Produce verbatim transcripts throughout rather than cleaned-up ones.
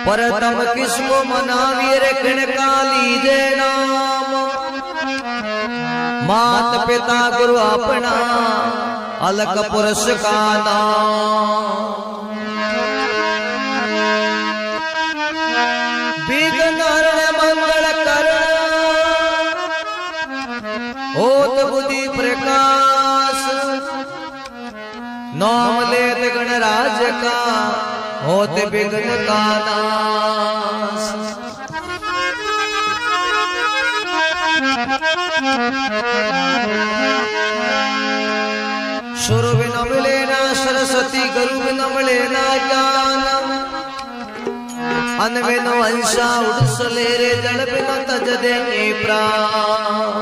पर तम किसको मनावी रे किण का लीजे नाम। मात पिता गुरु अपना अलग पुरुष का नाम। विघ्न हरण मंगल कर होत बुद्धि प्रकाश। नाम लेत गणराज का होत विघ्न का नाश। सुर बिन मिले ना सरस्वती गुरु बिन मिले ना ज्ञान। अन बिन वंशा उड़सले रे जल बिन तज दे प्राण।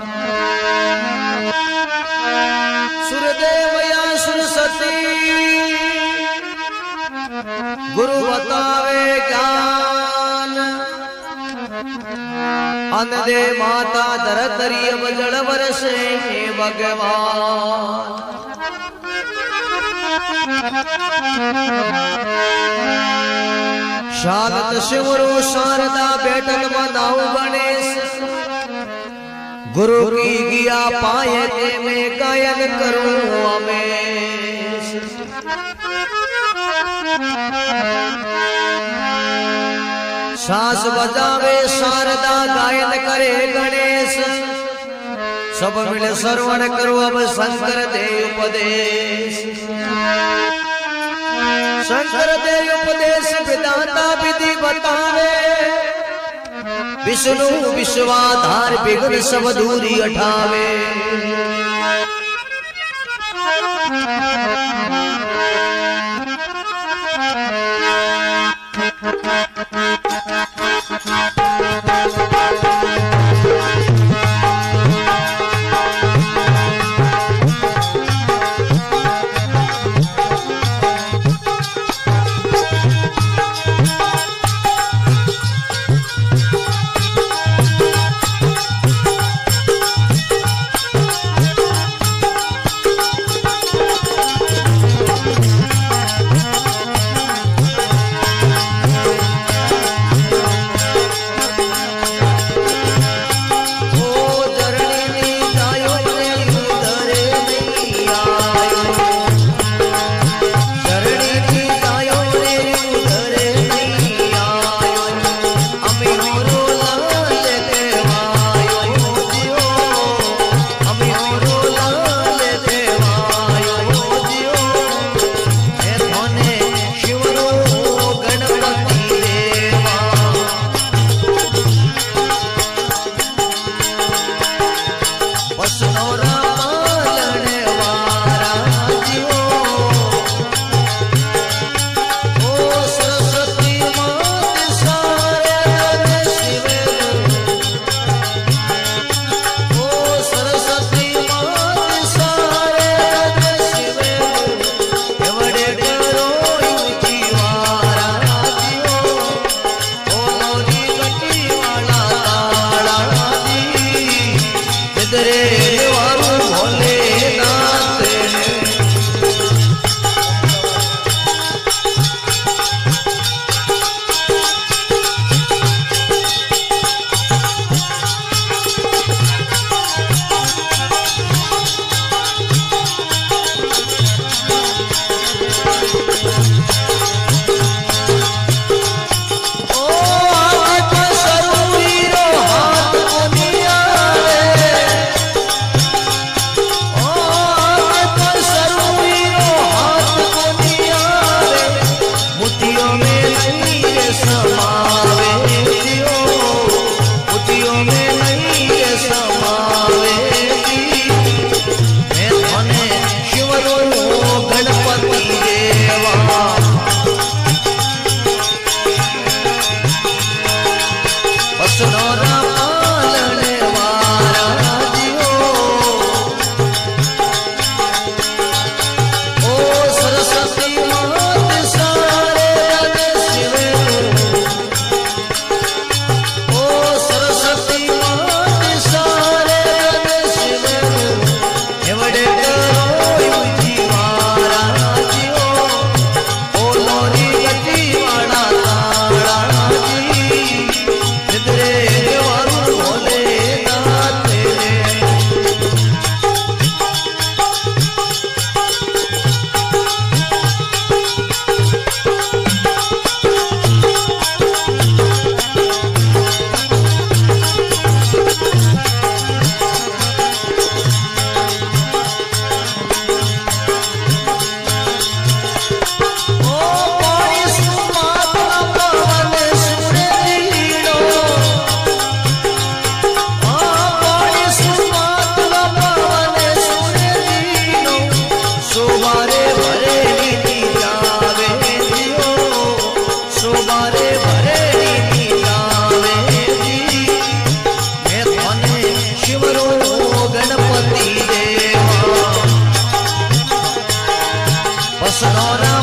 सुरदेव या सरस्वती गुरु बतावे ज्ञान। अन दे माता धरतरी अब जड़ बरसे भगवान। शारद शिवरु शारदा बैठक बनाऊ गणेश। गुरु की गिया पाए के मैं गायन करूं अमेश। सास बजावे शारदा गायन करे गणेश। सब मिले श्रवण करो अब शंकर दे उपदेश। शंकर दे उपदेश विदाता विधि बतावे। विष्णु विश्वाधार विघ्न सब दूरी हटावे।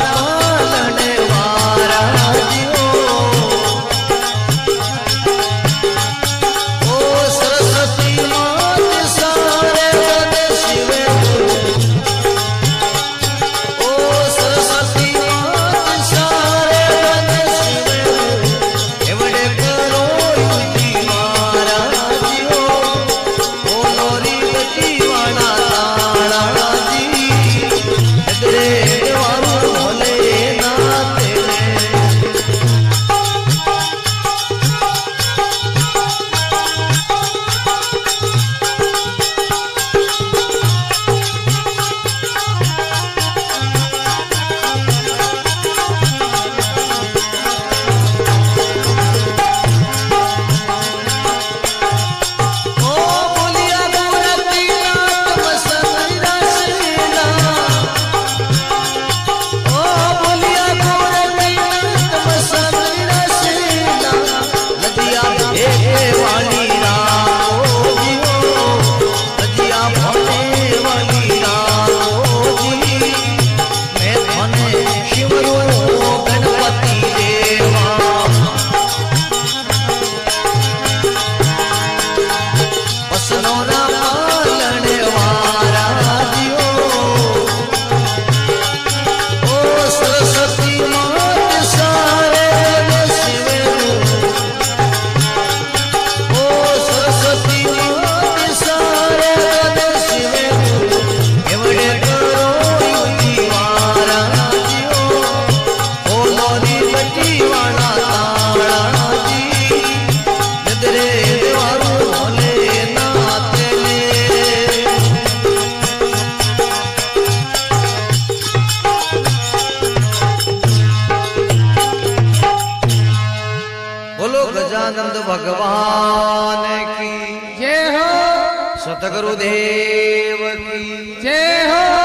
पालने वारा जियो ओ सरस्वती मात सारे बने शिवे ओ सरस्वती मात सारे बने शिवे एवढे करो युती मारा जियो ओ लोरी गती वाणा ताळा जी नगरे वारू भोले नाते गजानंद भगवान की जय हो, सतगुरुदेव की जय हो।